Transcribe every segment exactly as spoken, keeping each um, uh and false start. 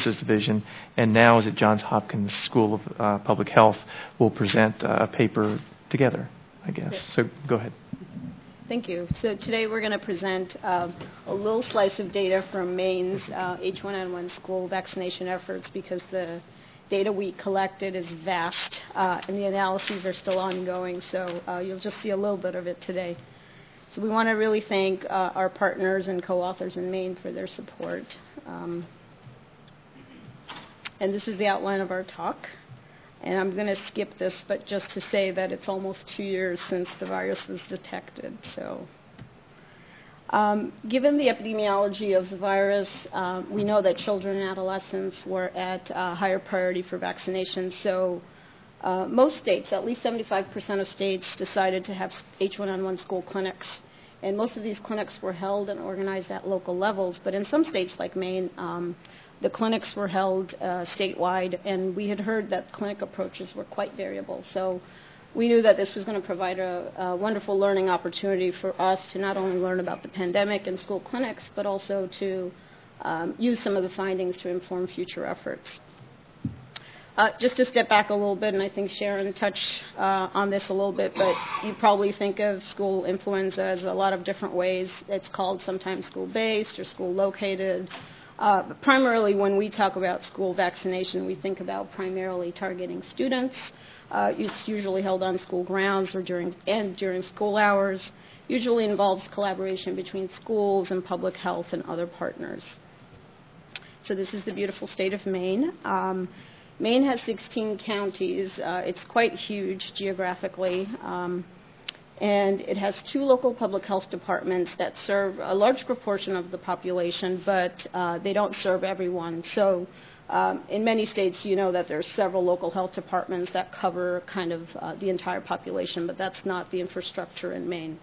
Services Division, and now is at Johns Hopkins School of uh, Public Health, will present uh, a paper together, I guess. So go ahead. Thank you. So today we're going to present uh, a little slice of data from Maine's uh, H one N one school vaccination efforts, because the data we collected is vast uh, and the analyses are still ongoing, so uh, you'll just see a little bit of it today. So we want to really thank uh, our partners and co-authors in Maine for their support. Um, and this is the outline of our talk. And I'm going to skip this, but just to say that it's almost two years since the virus was detected. So, um, given the epidemiology of the virus, uh, we know that children and adolescents were at uh, higher priority for vaccination. So, uh, most states, at least seventy-five percent of states, decided to have H one N one school clinics. And most of these clinics were held and organized at local levels. But in some states, like Maine, um, the clinics were held uh, statewide, and we had heard that clinic approaches were quite variable. So we knew that this was going to provide a, a wonderful learning opportunity for us to not only learn about the pandemic and school clinics, but also to um, use some of the findings to inform future efforts. Uh, just to step back a little bit, and I think Sharon touched uh, on this a little bit, but you probably think of school influenza as a lot of different ways. It's called sometimes school-based or school-located. Uh, but primarily, when we talk about school vaccination, we think about primarily targeting students. Uh, it's usually held on school grounds or during and during school hours. Usually involves collaboration between schools and public health and other partners. So this is the beautiful state of Maine. Um, Maine has sixteen counties. Uh, it's quite huge geographically. Um, And it has two local public health departments that serve a large proportion of the population, but uh, they don't serve everyone. So um, in many states, you know that there are several local health departments that cover kind of uh, the entire population, but that's not the infrastructure in Maine.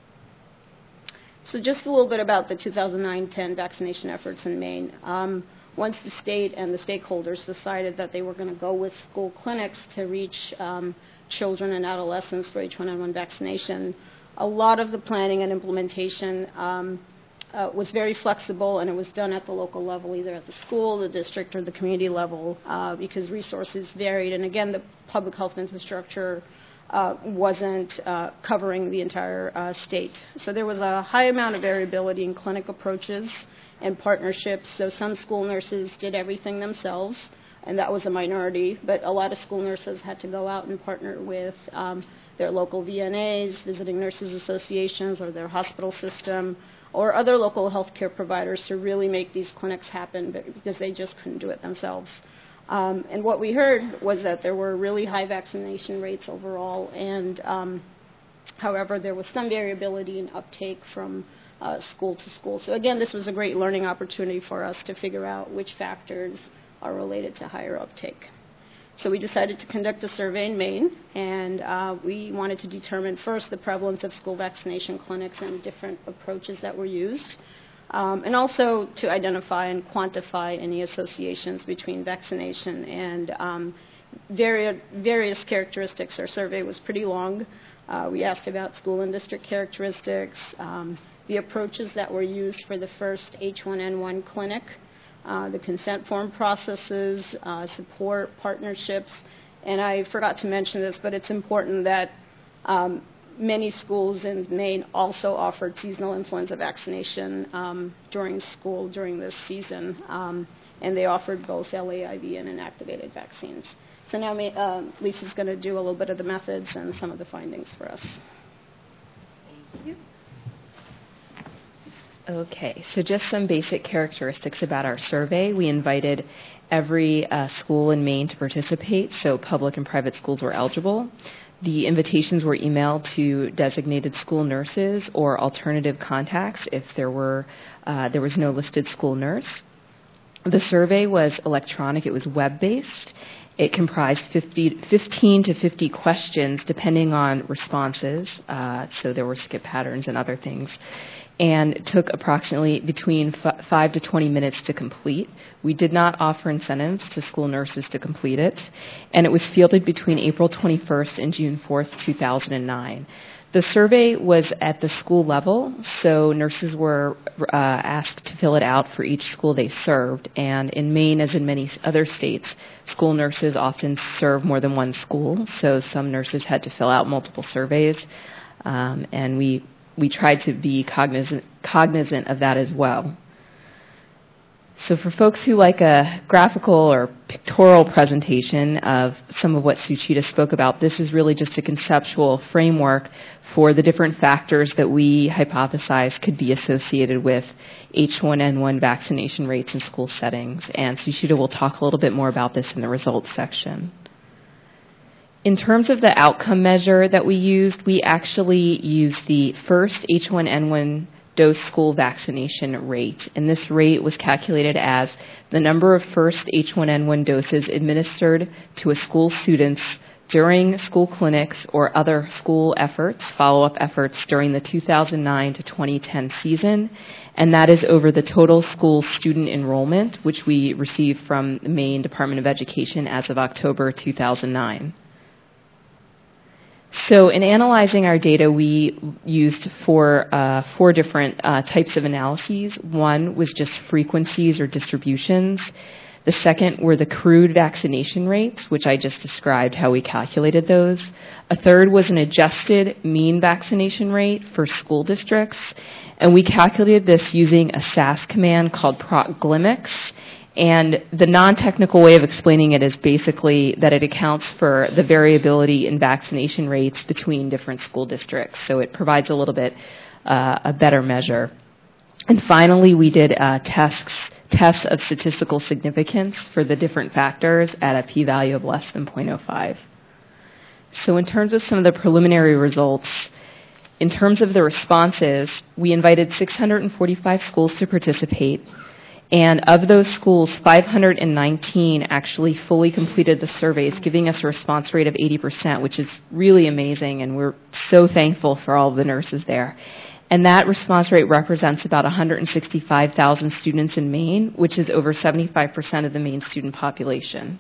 So just a little bit about the two thousand nine ten vaccination efforts in Maine. Um, once the state and the stakeholders decided that they were going to go with school clinics to reach um, children and adolescents for H one N one vaccination, a lot of the planning and implementation um, uh, was very flexible, and it was done at the local level, either at the school, the district, or the community level, uh, because resources varied. And again, the public health infrastructure uh, wasn't uh, covering the entire uh, state. So there was a high amount of variability in clinic approaches and partnerships. So some school nurses did everything themselves, and that was a minority, but a lot of school nurses had to go out and partner with um, their local V N As, visiting nurses associations, or their hospital system, or other local healthcare providers to really make these clinics happen, because they just couldn't do it themselves. Um, and what we heard was that there were really high vaccination rates overall, and um, however, there was some variability in uptake from uh, school to school. So again, this was a great learning opportunity for us to figure out which factors are related to higher uptake. So we decided to conduct a survey in Maine, and uh, we wanted to determine first the prevalence of school vaccination clinics and different approaches that were used, um, and also to identify and quantify any associations between vaccination and um, vari- various characteristics. Our survey was pretty long. Uh, we asked about school and district characteristics, um, the approaches that were used for the first H one N one clinic, Uh, the consent form processes, uh, support, partnerships. And I forgot to mention this, but it's important that um, many schools in Maine also offered seasonal influenza vaccination um, during school during this season. Um, and they offered both L A I V and inactivated vaccines. So now uh, Lisa's going to do a little bit of the methods and some of the findings for us. Thank you. Okay, so just some basic characteristics about our survey. We invited every uh, school in Maine to participate, so public and private schools were eligible. The invitations were emailed to designated school nurses or alternative contacts if there were uh, there was no listed school nurse. The survey was electronic. It was web-based. It comprised fifty, fifteen to fifty questions depending on responses, uh, so there were skip patterns and other things, and it took approximately between f- five to twenty minutes to complete. We did not offer incentives to school nurses to complete it, and it was fielded between April twenty-first and June fourth, two thousand nine. The survey was at the school level, so nurses were uh, asked to fill it out for each school they served. And in Maine, as in many other states, school nurses often serve more than one school, so some nurses had to fill out multiple surveys. Um, and we we tried to be cognizant, cognizant of that as well. So for folks who like a graphical or pictorial presentation of some of what Suchita spoke about, this is really just a conceptual framework for the different factors that we hypothesize could be associated with H one N one vaccination rates in school settings. And Suchita will talk a little bit more about this in the results section. In terms of the outcome measure that we used, we actually used the first H one N one dose school vaccination rate. And this rate was calculated as the number of first H one N one doses administered to a school students during school clinics or other school efforts, follow-up efforts during the two thousand nine to twenty ten season. And that is over the total school student enrollment, which we received from the Maine Department of Education as of October two thousand nine. So in analyzing our data, we used four, uh, four different uh, types of analyses. One was just frequencies or distributions. The second were the crude vaccination rates, which I just described how we calculated those. A third was an adjusted mean vaccination rate for school districts. And we calculated this using a S A S command called procglimics. And the non-technical way of explaining it is basically that it accounts for the variability in vaccination rates between different school districts. So it provides a little bit uh, a better measure. And finally, we did uh, tests, tests of statistical significance for the different factors at a p-value of less than zero point zero five. So in terms of some of the preliminary results, in terms of the responses, we invited six hundred forty-five schools to participate. And of those schools, five hundred nineteen actually fully completed the surveys, giving us a response rate of eighty percent, which is really amazing, and we're so thankful for all of the nurses there. And that response rate represents about one hundred sixty-five thousand students in Maine, which is over seventy-five percent of the Maine student population.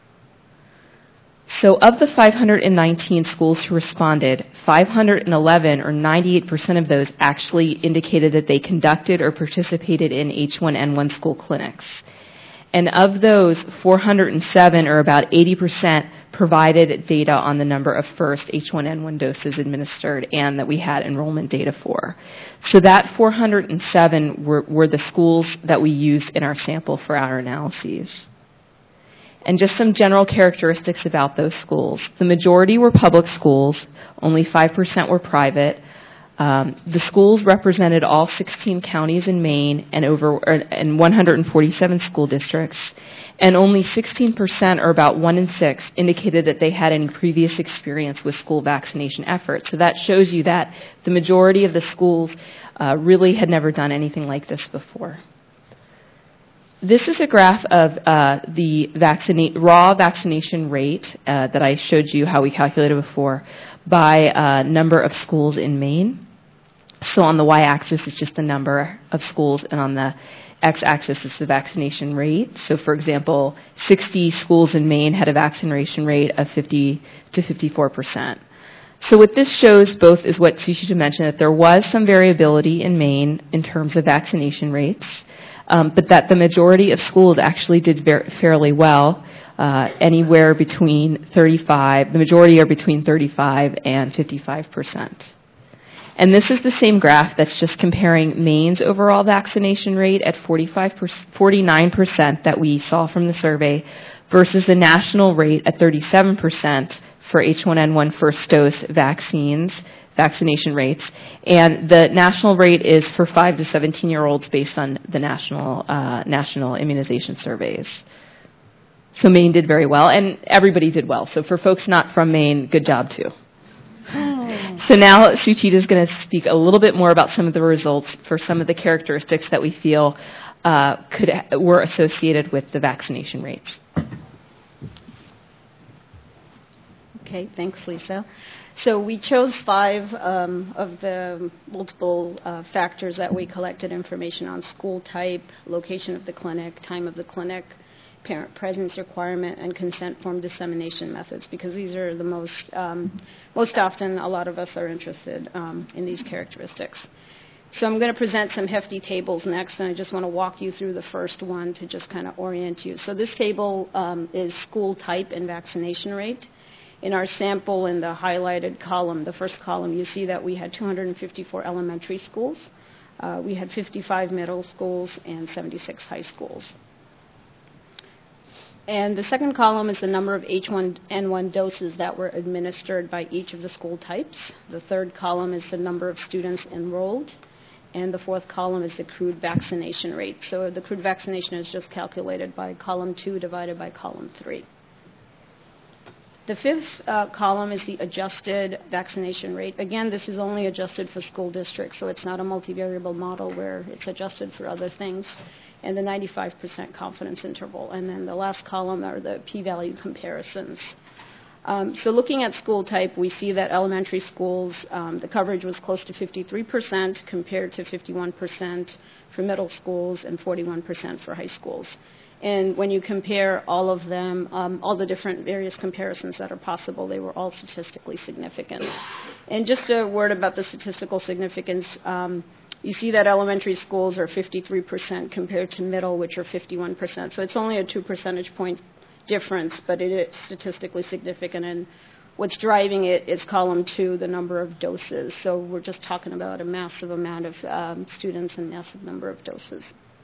So of the five hundred nineteen schools who responded, five hundred eleven, or ninety-eight percent of those, actually indicated that they conducted or participated in H one N one school clinics. And of those, four hundred seven, or about eighty percent, provided data on the number of first H one N one doses administered and that we had enrollment data for. So that four hundred seven were, were the schools that we used in our sample for our analyses. And just some general characteristics about those schools. The majority were public schools, only five percent were private. Um, the schools represented all sixteen counties in Maine and over and one hundred forty-seven school districts. And only sixteen percent, or about one in six, indicated that they had any previous experience with school vaccination efforts. So that shows you that the majority of the schools uh, really had never done anything like this before. This is a graph of uh, the vaccina- raw vaccination rate uh, that I showed you how we calculated before by uh, number of schools in Maine. So on the y-axis is just the number of schools, and on the x-axis is the vaccination rate. So for example, sixty schools in Maine had a vaccination rate of fifty to fifty-four percent. So what this shows both is what Suchita mentioned, that there was some variability in Maine in terms of vaccination rates. Um, but that the majority of schools actually did ver- fairly well, uh, anywhere between thirty-five, the majority are between thirty-five and fifty-five percent. And this is the same graph that's just comparing Maine's overall vaccination rate at forty-five, forty-nine percent that we saw from the survey versus the national rate at thirty-seven percent for H one N one first dose vaccines. Vaccination rates, and the national rate is for five to seventeen-year-olds based on the national uh, national immunization surveys. So Maine did very well, and everybody did well. So for folks not from Maine, good job too. Oh. So now Suchita is going to speak a little bit more about some of the results for some of the characteristics that we feel uh, could were associated with the vaccination rates. Okay, thanks, Lisa. So we chose five um, of the multiple uh, factors that we collected information on: school type, location of the clinic, time of the clinic, parent presence requirement, and consent form dissemination methods, because these are the most, um, most often a lot of us are interested um, in these characteristics. So I'm going to present some hefty tables next, and I just want to walk you through the first one to just kind of orient you. So this table um, is school type and vaccination rate. In our sample, in the highlighted column, the first column, you see that we had two hundred fifty-four elementary schools. Uh, we had fifty-five middle schools and seventy-six high schools. And the second column is the number of H one N one doses that were administered by each of the school types. The third column is the number of students enrolled. And the fourth column is the crude vaccination rate. So the crude vaccination is just calculated by column two divided by column three. The fifth uh, column is the adjusted vaccination rate. Again, this is only adjusted for school districts, so it's not a multivariable model where it's adjusted for other things. And the ninety-five percent confidence interval. And then the last column are the p-value comparisons. Um, so looking at school type, we see that elementary schools, um, the coverage was close to fifty-three percent compared to fifty-one percent for middle schools and forty-one percent for high schools. And when you compare all of them, um, all the different various comparisons that are possible, they were all statistically significant. And just a word about the statistical significance, um, you see that elementary schools are fifty-three percent compared to middle, which are fifty-one percent. So it's only a two percentage point difference, but it is statistically significant. And what's driving it is column two, the number of doses. So we're just talking about a massive amount of um, students and massive number of doses.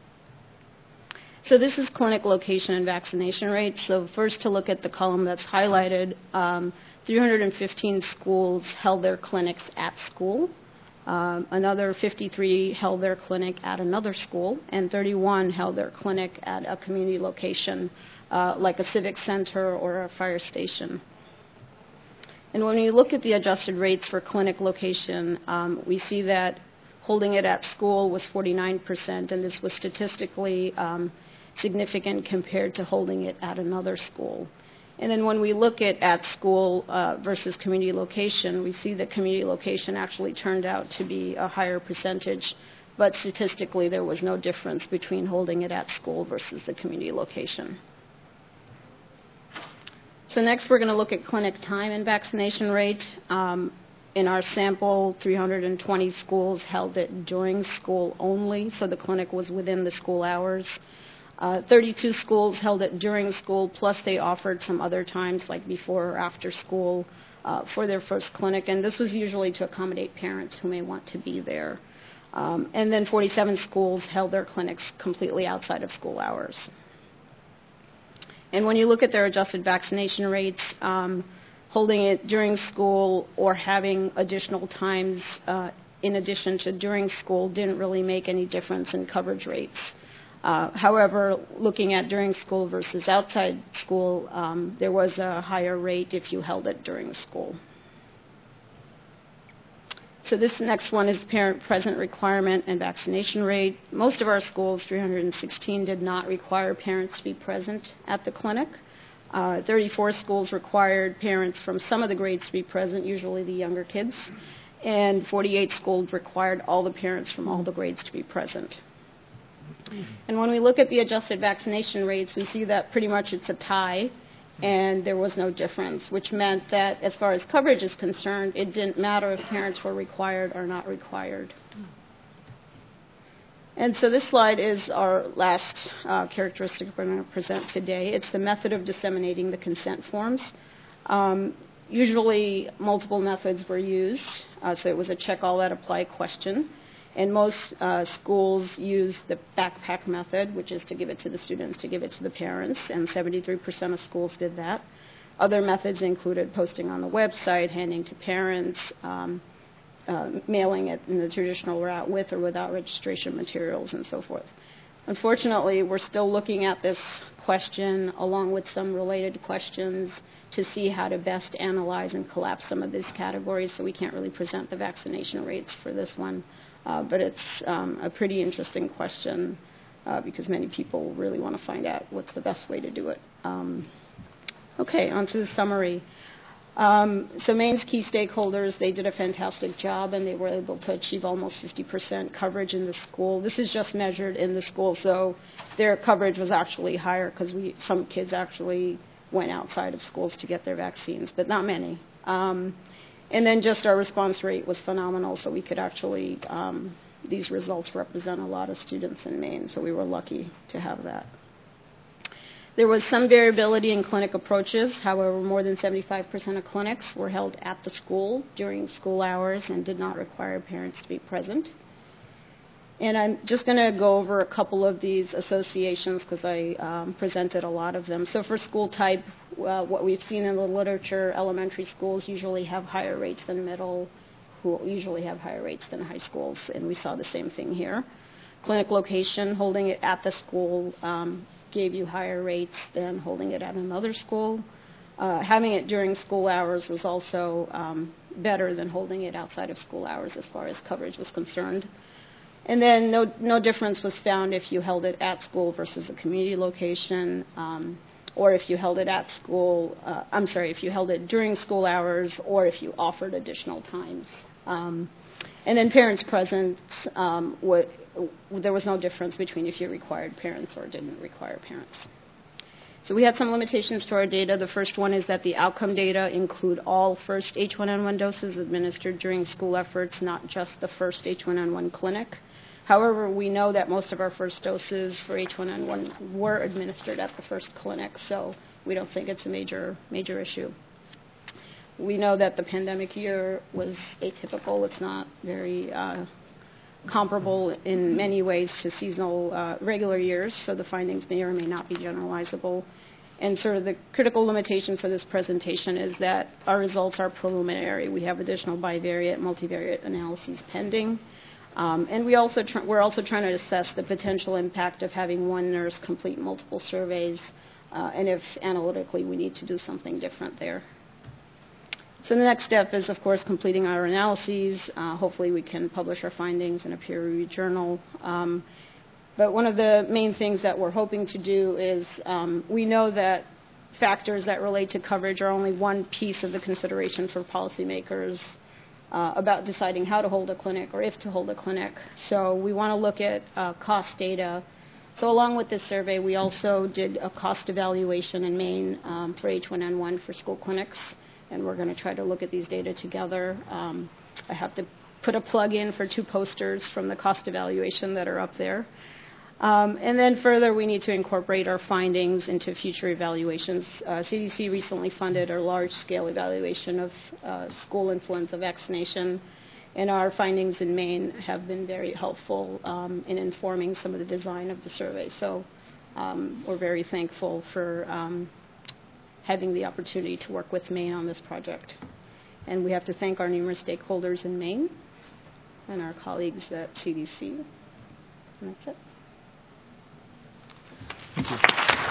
So this is clinic location and vaccination rates. So first, to look at the column that's highlighted, um, three hundred fifteen schools held their clinics at school. Um, another fifty-three held their clinic at another school, and thirty-one held their clinic at a community location, uh, like a civic center or a fire station. And when we look at the adjusted rates for clinic location, um, we see that holding it at school was forty-nine percent, and this was statistically um, significant compared to holding it at another school. And then when we look at at school uh, versus community location, we see that community location actually turned out to be a higher percentage, but statistically there was no difference between holding it at school versus the community location. So next we're going to look at clinic time and vaccination rate. Um, in our sample, three hundred twenty schools held it during school only, so the clinic was within the school hours. Uh, thirty-two schools held it during school, plus they offered some other times, like before or after school, uh, for their first clinic. And this was usually to accommodate parents who may want to be there. Um, and then forty-seven schools held their clinics completely outside of school hours. And when you look at their adjusted vaccination rates, um, holding it during school or having additional times uh, in addition to during school didn't really make any difference in coverage rates. Uh, however, looking at during school versus outside school, um, there was a higher rate if you held it during school. So this next one is parent present requirement and vaccination rate. Most of our schools, three hundred sixteen, did not require parents to be present at the clinic. Uh, thirty-four schools required parents from some of the grades to be present, usually the younger kids. And forty-eight schools required all the parents from all the grades to be present. And when we look at the adjusted vaccination rates, we see that pretty much it's a tie, and there was no difference, which meant that as far as coverage is concerned, it didn't matter if parents were required or not required. And so this slide is our last uh, characteristic we're going to present today. It's the method of disseminating the consent forms. Um, usually multiple methods were used, uh, so it was a check all that apply question. And most uh, schools use the backpack method, which is to give it to the students, to give it to the parents, and seventy-three percent of schools did that. Other methods included posting on the website, handing to parents, um, uh, mailing it in the traditional route with or without registration materials, and so forth. Unfortunately, we're still looking at this question along with some related questions to see how to best analyze and collapse some of these categories, so we can't really present the vaccination rates for this one. Uh, but it's um, a pretty interesting question uh, because many people really want to find out what's the best way to do it. Um, okay, on to the summary. Um, so Maine's key stakeholders, they did a fantastic job, and they were able to achieve almost fifty percent coverage in the school. This is just measured in the school, so their coverage was actually higher because we some kids actually went outside of schools to get their vaccines, but not many. Um, and then just our response rate was phenomenal, so we could actually, um, these results represent a lot of students in Maine, so we were lucky to have that. There was some variability in clinic approaches. However, more than seventy-five percent of clinics were held at the school during school hours and did not require parents to be present. And I'm just going to go over a couple of these associations because I um, presented a lot of them. So for school type, uh, what we've seen in the literature, elementary schools usually have higher rates than middle, who usually have higher rates than high schools, and we saw the same thing here. Clinic location, holding it at the school, um, gave you higher rates than holding it at another school. Uh, having it during school hours was also um, better than holding it outside of school hours as far as coverage was concerned. And then no, no difference was found if you held it at school versus a community location, um, or if you held it at school, uh, I'm sorry, if you held it during school hours, or if you offered additional times. Um, and then parents present, um, what, there was no difference between if you required parents or didn't require parents. So we had some limitations to our data. The first one is that the outcome data include all first H one N one doses administered during school efforts, not just the first H one N one clinic. However, we know that most of our first doses for H one N one were administered at the first clinic, so we don't think it's a major, major issue. We know that the pandemic year was atypical. It's not very uh, comparable in many ways to seasonal uh, regular years, so the findings may or may not be generalizable. And sort of the critical limitation for this presentation is that our results are preliminary. We have additional bivariate, multivariate analyses pending. Um, and we also tr- we're also trying to assess the potential impact of having one nurse complete multiple surveys, uh, and if analytically we need to do something different there. So the next step is, of course, completing our analyses. Uh, hopefully we can publish our findings in a peer-reviewed journal. Um, but one of the main things that we're hoping to do is um, we know that factors that relate to coverage are only one piece of the consideration for policymakers uh, about deciding how to hold a clinic or if to hold a clinic. So we want to look at uh, cost data. So along with this survey, we also did a cost evaluation in Maine um, for H one N one for school clinics. And we're going to try to look at these data together. Um, I have to put a plug in for two posters from the cost evaluation that are up there. Um, and then further, we need to incorporate our findings into future evaluations. Uh, C D C recently funded a large-scale evaluation of uh, school influenza vaccination, and our findings in Maine have been very helpful um, in informing some of the design of the survey. So um, we're very thankful for um, having the opportunity to work with Maine on this project. And we have to thank our numerous stakeholders in Maine and our colleagues at C D C. And that's it. Thank you.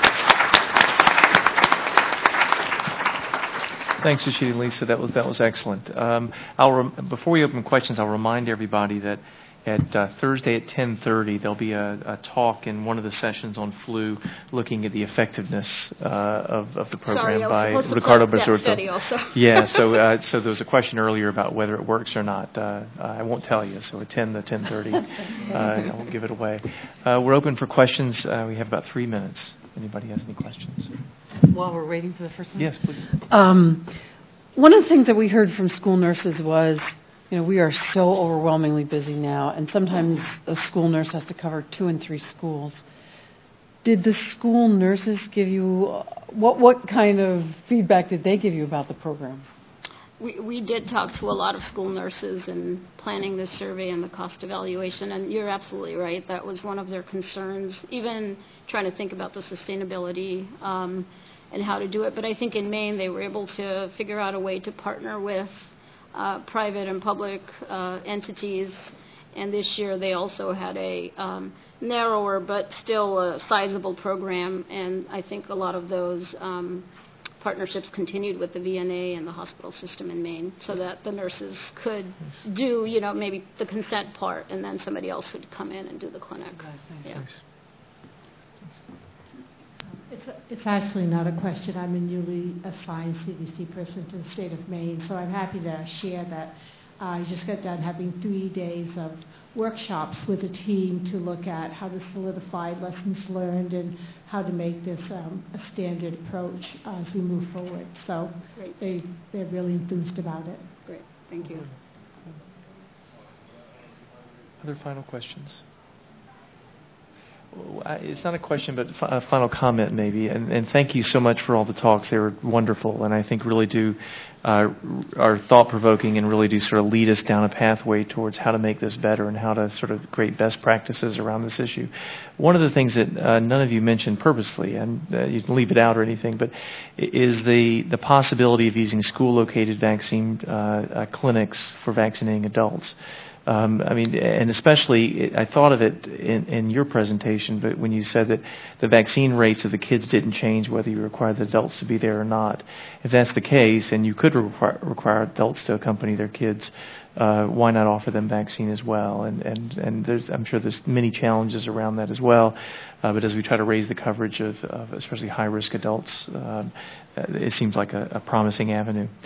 Thanks, Rashida and Lisa. That was that was excellent. Um, I'll rem- before we open questions, I'll remind everybody that at uh, Thursday at ten thirty, there'll be a, a talk in one of the sessions on flu looking at the effectiveness uh, of, of the program. Sorry, by I was Ricardo to plug that study Basurto. also. Yeah, so uh, so there was a question earlier about whether it works or not. Uh, I won't tell you, so attend the ten thirty. uh, I won't give it away. Uh, we're open for questions. Uh, we have about three minutes. Anybody has any questions? While we're waiting for the first one? Yes, please. Um, one of the things that we heard from school nurses was, you know, we are so overwhelmingly busy now, and sometimes a school nurse has to cover two and three schools. Did the school nurses give you, uh, what, what kind of feedback did they give you about the program? We, we did talk to a lot of school nurses in planning this survey and the cost evaluation, and you're absolutely right. That was one of their concerns, even trying to think about the sustainability um, and how to do it. But I think in Maine they were able to figure out a way to partner with uh, private and public uh, entities, and this year they also had a um, narrower but still a sizable program, and I think a lot of those um, partnerships continued with the V N A and the hospital system in Maine, so that the nurses could do, you know, maybe the consent part, and then somebody else would come in and do the clinic. Yeah. It's It's, it's actually not a question. I'm a newly assigned C D C person to the state of Maine, so I'm happy to share that I just got done having three days of workshops with a team to look at how to solidify lessons learned and how to make this um, a standard approach uh, as we move forward. So Great. they, they're really enthused about it. Great. Thank you. Other final questions? Well, I- It's not a question, but fi- a final comment maybe. And, and thank you so much for all the talks. They were wonderful, and I think really do uh, are thought-provoking and really do sort of lead us down a pathway towards how to make this better and how to sort of create best practices around this issue. One of the things that uh, none of you mentioned purposefully, and uh, you can leave it out or anything, but i- is the the possibility of using school-located vaccine uh, uh, clinics for vaccinating adults. Um, I mean, and especially, I thought of it in, in your presentation, but when you said that the vaccine rates of the kids didn't change whether you required the adults to be there or not. If that's the case, and you could require, require adults to accompany their kids, uh, why not offer them vaccine as well? And and and there's, I'm sure there's many challenges around that as well. Uh, but as we try to raise the coverage of, of especially high-risk adults, um, uh, it seems like a, a promising avenue.